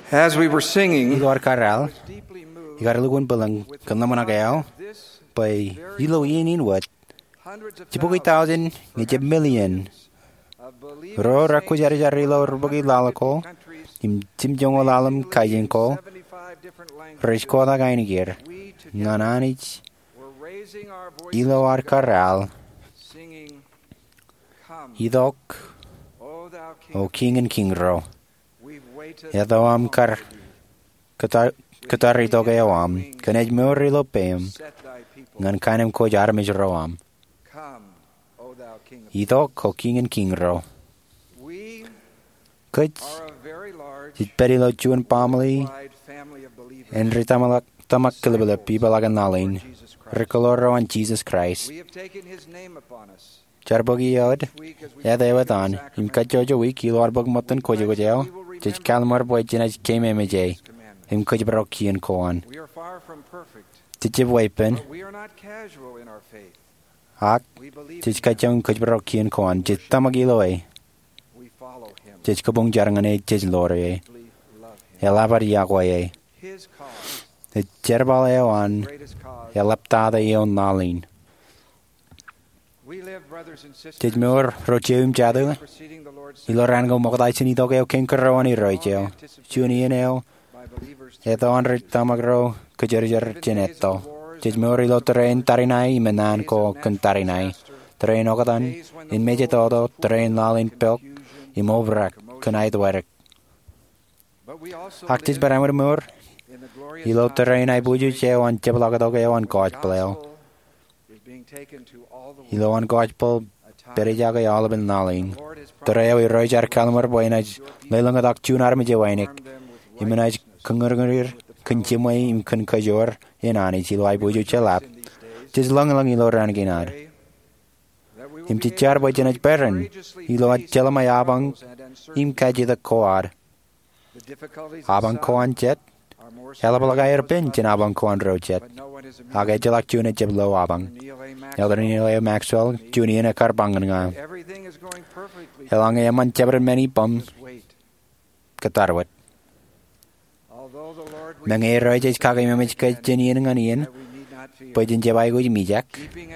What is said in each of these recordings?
As we were singing, Igor Karel, Igor Lugun Bulang, Kalnamanagao, by Yilo Yin What, Chibuki thousand, Nijib million, Ro Rakujarilo Rubugi Lalako, Tim Jongo Lalam Kajinko, Rishkola Gainigir, Nananich, Ilo Arkaral, Idok, O King and King Ro. Yadoam Kar Katari Dogeoam, Canaj Muri Lopeum, Nan Canem Kojarmij Roam. Idok, O King and King Ro. Could it Perilo June Palmley and Ritamalak Tamakilabilla people like an Nalin, Ricoloro and Jesus Christ. Charbogi Yod, Yadavan, in Kajojo week, you are Bogmotan Kojogel, Judge Calmar Boy Jenaj came MJ, him Kojbroki and Koan. Tijib Weapon, Hak, Judge Kajong Kojbroki and Koan, Jit Tamagiloe, Judge Kabung Jarangane, Judge Lore, Elabar Yagwaye, the Jerbaleoan, Eleptada Eon Nalin. Did more Rogeum Jadu? Ilorango Mogdaisini Dogeo Kinkaroni Rojo, Junianel, Edonre Tamagro, Kajerger Genetto. Did more Lotrain Tarinai, Menanco, Cantarinai, Train Ogadan, in Medjetodo, Train Lalin Pelk, Imovrak, Kanaidwerk. Actis Baramur, Ilotrain I Buju and Jeblagadogeo and Godpleo. Iloan Godpol, Berijaga Alabin Nalin. The Railway Roger Calmer Boynage, Lelangadak June Armijawainik, Imanaj Kungurir, Kunjimway, Im Kunkajor, in Anich, I Buju Chelap. Tis long Iloranginad. Im Tichar by Janaj Baron, Ilo Chelamay Abang, Im Kaji the Coad. Abang Coan Jet, Helabalagai Pinch in Abang Coan Rojet. Agajalak Juna Jeblo Abang. Elder Maxwell, Junior Carbanganga. Along a man jabber many bums. Catarwet. Nangy Rojas Kagamich Kajanian and Ian, but in Jabago Mijak.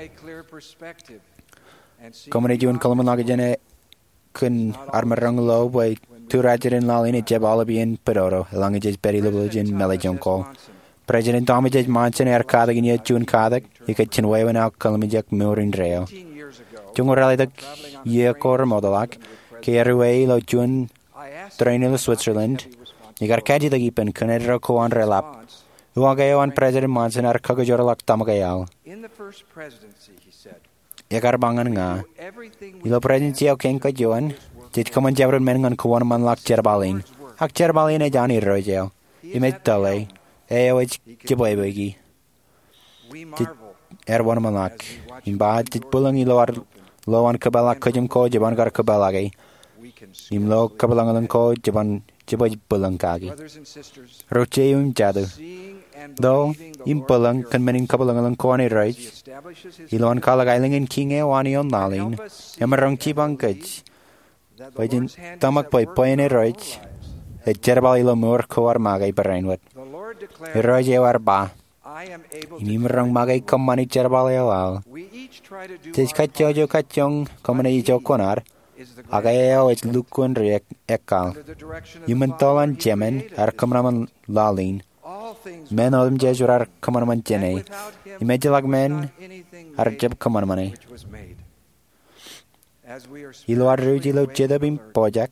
Comedy June Colmanagajane Kun Armarang Low by two Rajar and Lalin at Jabalabian Pedoro, along a Berry Lublin Melijonko. President Tommy J. Monson Air Kadak June Kadak, he could chinway when out Kalamijak Murin Rail. Jungoralidak Yekor Modalak, Kerway Lo June, Trainil Switzerland. You got Kaji the Gipen, Canedro Coan Relap. Uagayo and President Monson are Kagajorlak Tamagayal. In the first presidency, he said, Yakarbanganga. Ilo Presidency of King Kajuan, did come on Jabber men on Kuanaman Lak Jerbalin. Hak Jerbalin a Johnny Rogel. He made Tale. AOH Jibwegi. Did Erwan Malak. In bad did Bullangi low on Kabala Kajum Ko, Jaban Gar Kabalagi. In low Kabalangan Ko, Jaban Jibway Bullankagi. Rocheum Jadu. Though, in Bullang, convening Kabalangan Kone rights. Ilon Kalagailing and King Ewani on Nalin. Emerong Chibankaj. By Tamak by Poine rights. A Jerbal Mur Coar Magai Barainwet. Roger Arba. Nimrong Magai Comani Jerbal. Tis Kajojo Kachong, Comani Jokonar. Agayo is Lukun Riek Ekal. Human Tolan Jemen are Comraman Lalin. Men of them Jesu are Comraman Jene. Imagilag men are Jeb Comramani. Ilo Arujilo Jedabim Pojak.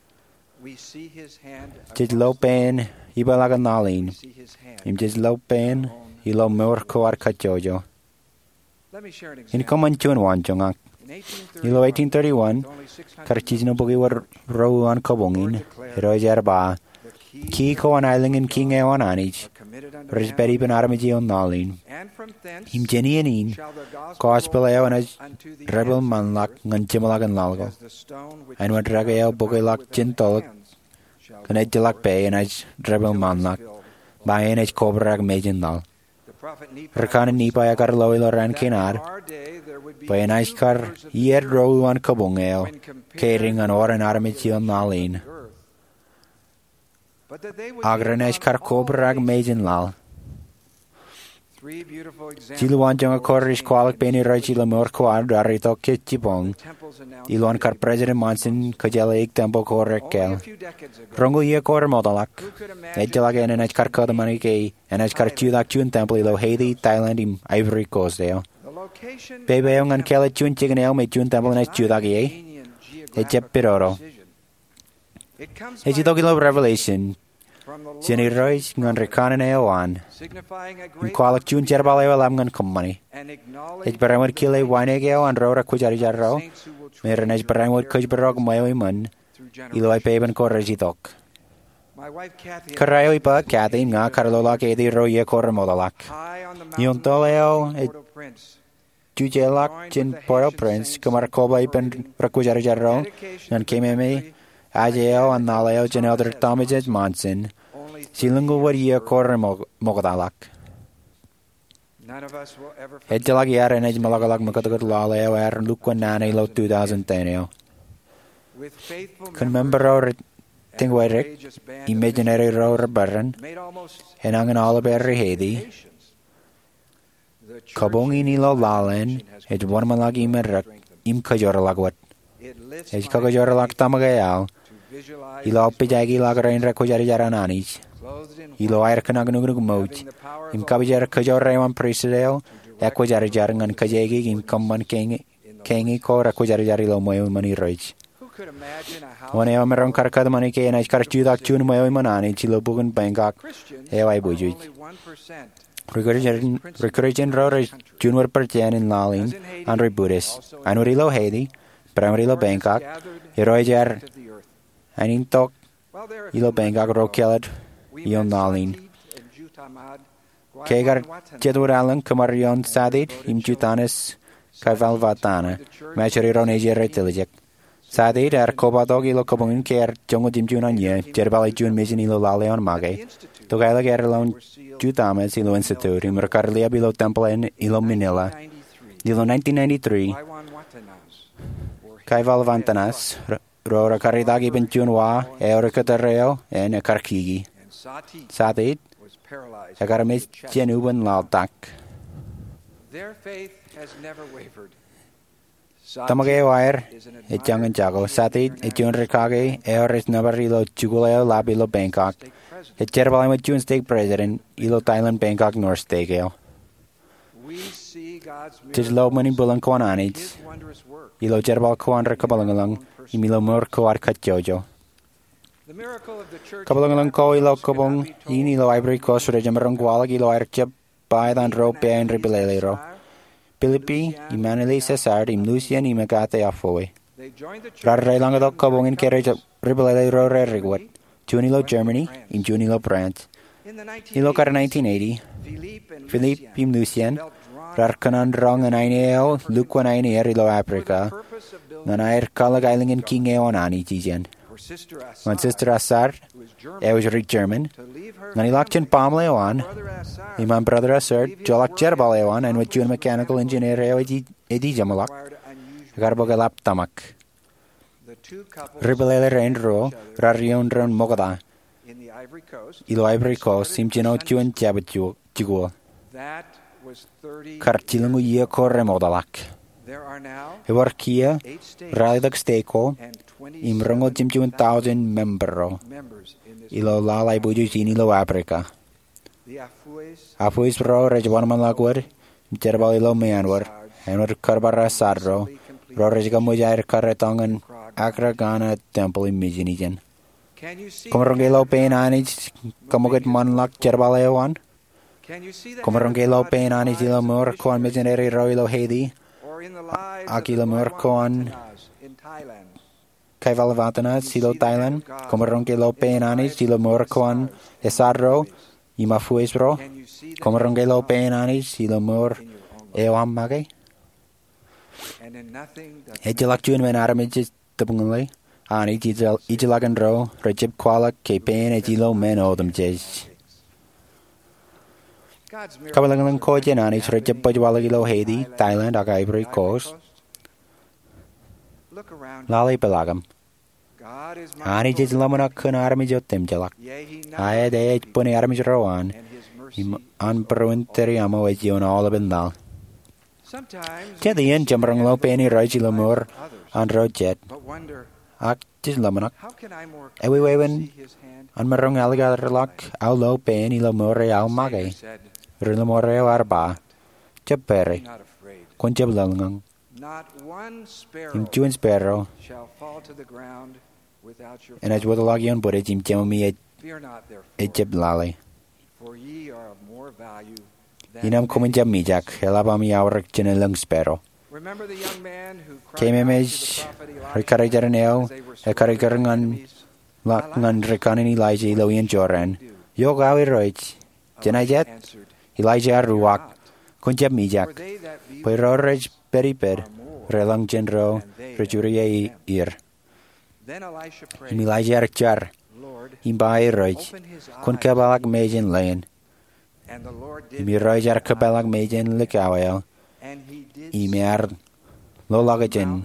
Jidlo Pen, Ibalaga Nalin. Im Jidlo Pen, Ilo Murko Arcajojo. In common tune one Jongak. Ilo 1831, Carchino Bogi were Rowan Kobongin, Roger Ba, Kiko and Isling and King Ewan Anich, Risberry Ben Armiji on Nalin. Im Jenny and In, Gospel Ewan as Rebel Manlak, and Jimalag and Lalgo. And what Ragael Bogilak Gentol, Canadilak Bay and as Rebel Manlak, by an age Cobrag Majin Nal. Rekan Nipa Agar Loyal Rankinar, by an ice car, Yer Rowan Kobongel, carrying an or an army on Nalin. but that they would Agra neis car cobr ag meidin lal. three beautiful Tiluan jong a corrish qualak beni roichi la mor quad arito kitchi bong. temples announced Iluan car President Monson kajala ik tempo correk only kel. a few decades ago. Rongo ye kor modalak. Who could imagine Edjalak en neis car kodamani kei en neis car tulak tun temple ilo Haiti, Thailand im Ivory Coast deo. the location Bebe of yung an the kele tun chicken el me tun temple neis tulak ye. convenient Ejep geographical piroro. precision. It comes Eji by dogilo revelation. from the Lord, Sini rois ngan rekanen eoan. signifying a Im great qualak tun jerbal eo lam ngan kummani. and acknowledge Ej baramad kile wane geo an rora kujari jarro. saints who will Mer neis baramad kuj barog moyo iman. through Ilo ay generations. peben korreji tok. My wife Kathy and Karayo I ipa kati nga karlolak edi ro ye kor modalak. high on the Yon mountain toleo of Port-au-Prince, Jujelak jin Port-au-Prince kamar koba ipen rakujari jarro. Nan kememe ajeo an naleo jin elder Tomajet Monson. only Silungu war ye kor mogadalak. none of us will ever forget Edjalak yar en ej malagalak makatagat laleo er lukwan nane lo 2010. with faithful Kun members member and tingwairik courageous band of imaginary ro barren. made almost En angen alle berri hedi. nations. The church Kabongi nilo lalen. has Ej warmalag imerak strengthened. im kajoralagwat. It lifts Ej my kajoralak faith tamagayal. to visualize Ilo His pijagi lagarain rakujari jarananich. clothed in Ilo white, air kanagnugug mouch. having the power Im of kabijar kajorrewan prisideo. to direct Ekwajari jarangan kajegi im kamman kengi ko rakujari jari lo moyo mani roich. Who could imagine a house Wane eo meron karkad mani ke enaj karchudak chun moyo manani chilo bugun Bangkok. Christians Eo ay are bujuj. only 1%. Recursion ror junwar pertian in lalin. Andre Buddhist. Anurilo Haiti. Pramrilo Bangkok. Heroijar of the earth. anin tok While there are ilo Bangkok rokelad. we Yon met nalin. Satit and Jutamad, Kegar Guaywanwatan, jeduralan kamarion sadit im jutanis kaival vatana. Machari roneji retilijek. Sadit er kobadog ilo kobungin ker jongo dim junan ye. Jerbali jun mizin ilo laleon mage. Togaila gerlon jutames ilo institute. Im rekarlia bilo temple en ilo Manila. 1993, Ilo 1993. Guaywanwatanas were Kaival vantanas. Rora karidagi ben junwa. Eurekaterreo en karkigi. and Satit Sadit was paralyzed. agaramis with chest. jenuban laltak. Their faith has never wavered. Tamage wire, is an it young and jago, admired sati, figure it jun rikage, is nabarilo chuguleo labilo Bangkok, state president. it jerbalai with June state president, ilo Thailand Bangkok North stegeo. We see God's Tis lo mani miracles, bulan kwananich, His wondrous work. ilo jerbal kwan rekabalangalang, imilo mur kwar katjojo. The miracle of the church Kabalangalang ko ilo kabong, in ilo Ivory Coast rejamarang gwalag ilo airchep, bayan rope and ribilelero. Pilipi, Imanili Cesar, im Lucian, imagate afoe. They joined the church Rarre langado kabong in carriage ribilelero rerigwat. Junilo Germany, im Junilo France. in the Ilo kar 1980s. 1980, Philippe and Philippe im Lucian, felt drawn Rarkanan rong an aineo, Lukwan aineo ilo for the Africa, purpose of building Nanair kalag in king eonani tijan. for Sister Assad, Mon sister Assar, who was German, was Rick German, to leave her Nanilakchin family, Pamleon, brother Assad, Iman brother Assar, Jolak Jerbaleon, and with June mechanical engineer Edi Jamalak, required unusual. Garbogalap Tamak, The two couples Ribelele Rendro, Rarion Ron Mogada, in the Ivory Coast. Ilo Ivory Coast, Simchino Jun Jabatu, That was 30 Kartilungu Ye Corre Modalak. There are now Ewarkia, 8 states Ralidak Steko, and 20 Imrongo Jimjun 1,000 membero. members in this. Ilo lalai buju jini lo Africa. The Afues, Afuis ro rejwaman lagwar, jerbal ilo meanwar, enwar karbara sarro, ro rejga mujair karetongan, akra gana temple imijinijan. can you see? Komarongelo pain anij, kamugat manlak jerbal ewan, Can you see the Komarongelo hand of God pain in the anij lives ilo of mor British koan mijaneri ro ilo Haiti, or in the lives Akila of the Murkoan, Guaywanwatanas in Thailand? Kaival Vatana, silo Thailand, Komarongelo pain anij, ilo mor koan esarro, imafuis ro, Can you see the Komarongelo hand of pain anij, ilo mor God in your own life? ewan magay. And in nothing does Ejilak jun men aramijis tabungalay. Ani ijilagan ro, rejib kwalak kepen ejilo men odam jej. God's miracles Kabalangalang ko are jen ani rejib pajwalagilo Haiti, Thailand, ag Ivory Coast. Look around. Lali pelagam. Ani jid lamanach kun armij o timjalak. Aed eid bunny armij roan. Im anbrwinteri amo e diwn all y bindal. Tiad ian jamrang lo penny roji lamur an rojet. Ac jid lamanach. Ewi wewen an marang algadrlak au lo penny lamur e au magay. Rilamur e o arba. Jab peri. Kun jab lalngang. Im juan sparrow. En aj wadalagi on bore jim jamami e jab lali. Inam kumin jab mijak. Helabami awrak jinilang sparrow. Kememej rikarijaraneo e karigarangan ngan rikanin Elijah ilawian joran. Yo gawi roich. Janajat Elijah ruwak. Kun jab mijak. Pwy rorej beribed. Relang jenro rejuriau ir. Im Elijah arjar. Im bai roij. Kun kabalak mejen lain. Im roij ar kabalak mejen likawel. Im ar lolagajen.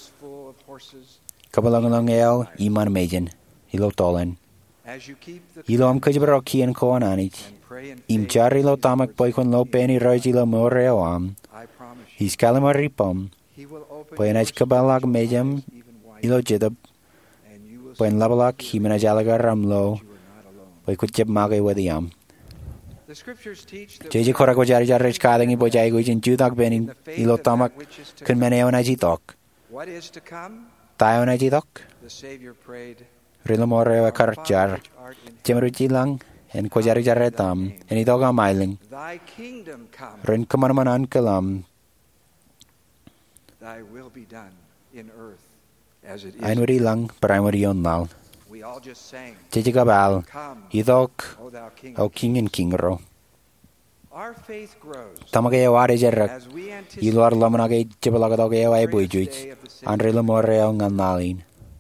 Kabalang el iman mejen. Ilo tolen. Ilo am kajbaroki en koan anij. Im jar ilo tamak boy kun lo penny roij ilo moreo am. Is kalamar ripom. Pwy aj kabalak mejem ilo jidab. Pwy labalak himen aj alagar ramlo. Pwy kutjab magay wadiam. Jeje korak wajari jarrich kadangi bojay gujin judak benin ilo tamak kun meneo na jitok. Tayo na jitok. Rilamore wa karjar. Jemruji lang en kojari jarretam en idoga mailing. Rin kamanamanan kalam. Thy will be done in earth as it is. Ainwari lang primary on nal. We all just sang. Jeje gabal. Come, Idok O thou King. o king and kingro. Our faith grows Tamagay wari jarrak. as we Iluar anticipate lamanagay jibalagadogay ay buijuj. An rilamore o nganalin.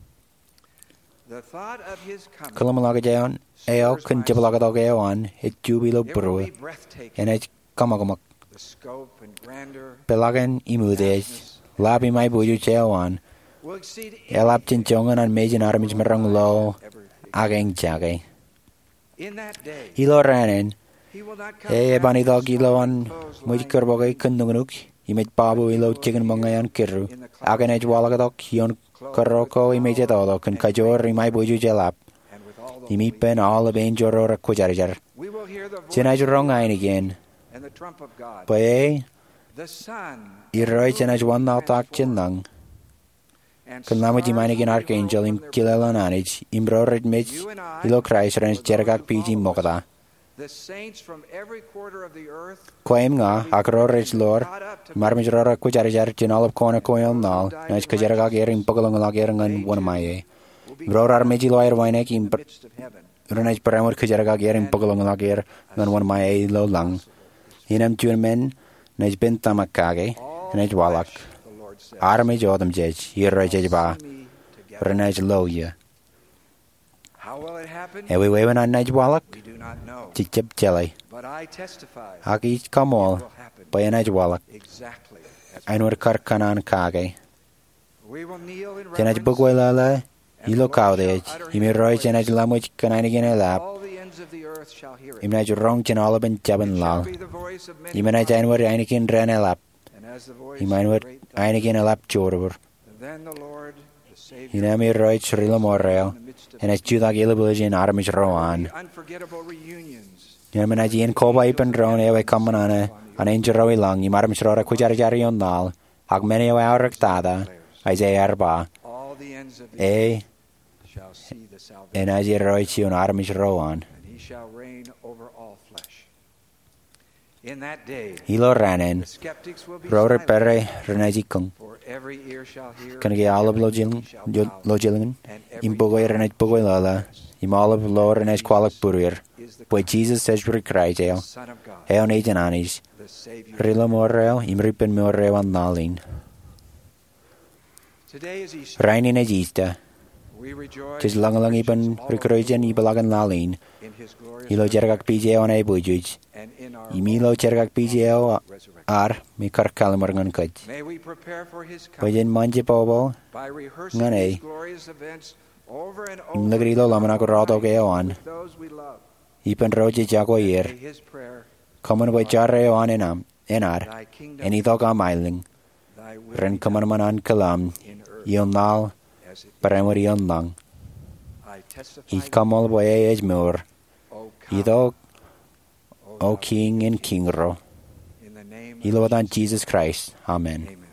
the thought of his coming. Kalamalagajayon eo kun jibalagadogay an it jubilo It will bru. be breathtaking. En it kamagamak. The scope and grandeur Pelagan imudej. Labi may buijuj ewan. will exceed Elap jinjongan an mejan armij marang lo. ever think. Ageng jagay. In that day, Ilo ranin. he will not come E down banidog with ilo slow an foes muy lying kurbogay kundungunuk. Imit babu ilo chicken mangayan kiru. Agan ej walagadok yon karoko imit todo kun kajor imay buju jelap. and with all the Imit pen all of enjoro rakujarijar. we will hear the voice Chinaj rong ain again. and the trump of God. Pae The sun iroi chinaj wan nautak chinlang. and Kun lamu stars jimainigin will archangel im revolve their kilelan anij. Imbro ritmij ilo Christ rens jergak piji mokada. The saints from every quarter of the earth Koim nga akro rich lor. caught up to Marmij rora kujarijar jinalop kona koyon nal. Naj kajaragak erin pogalong erangan wanamaye. Bror armeji loyer wainek im the midst of heaven. Runaj paramur kajaragak erin pogalong lager ngan wanamaye lo lang. Inam churmen naj bentamakage. Naj walak. The Lord said, Armij odam jej. Irra jej ba. "See me together." Runaj lo ye. How will it happen? Ewi wewen an naj walak. We do not know, Chichip jelly. but I testify Aki kamol. it will happen Bayan naj walak. exactly as Ainur karkanan kage. we will kneel in Janaj reverence. bugwelala. Ilo kaudej. Imi roi janaj lamuj kananigin elap. All the ends of the earth shall hear it. Imnaj rong jan olaban jaban It shall lal. be the voice of many Imanaj ainur einikin ren elap. and as the voice Imanur of great thunder. einikin elap jorubur. Then the Lord, the Savior, Inami roi chrila morreo. in the midst of En es judag ilabulajin armij roan. the unforgettable reunions. Inmanaj ien koba ipan ron ewe kamanane. An angel roi lang. Imarmij rora kujarjari on nal. Ag meni ewe aurak tada. Isaiah arba. All the ends of the E shall see the salvation, en aji roi chiun armij roan. and he shall reign over all flesh. In that day, Ilo ranen. the skeptics will be Rora silent, perre renajikung. for every ear shall hear, Kanagi alab lojilin. and every Imbogoy renaj bogoy lala. Imalab lo renaj kwalak purir. is the Boy Jesus says krijail. Son of God, Eon ejan anis. the Savior. Rila morreo. Imripen morreo an nalin. Today is Easter. Rainin ejista. We rejoice Tis langalang in iban all rikroijan ibalagan lalin. in his glorious Ilo jergak pijeo an ebujuj. and in our Imilo jergak pijeo resurrection. ar mi karkalimarngan kaj. May we prepare for his coming Bajan manje bobo. by rehearsing Ngan these eh. glorious events over and Yn over lygri lo lam yn agorod o ge o an. with those we love. I pen roi jago May ir. his prayer, Common way jarre o an enam. Enar. thy kingdom, En iddo ga mailing. thy will Ren be common done man an kalam. in earth Ion nal. as it is. Baremor ion lang. I testify Ich kamol boy ej mur. O come, Iddo O o thou king in king ro. in the name Ilo of dan Jesus Christ. Amen. Amen.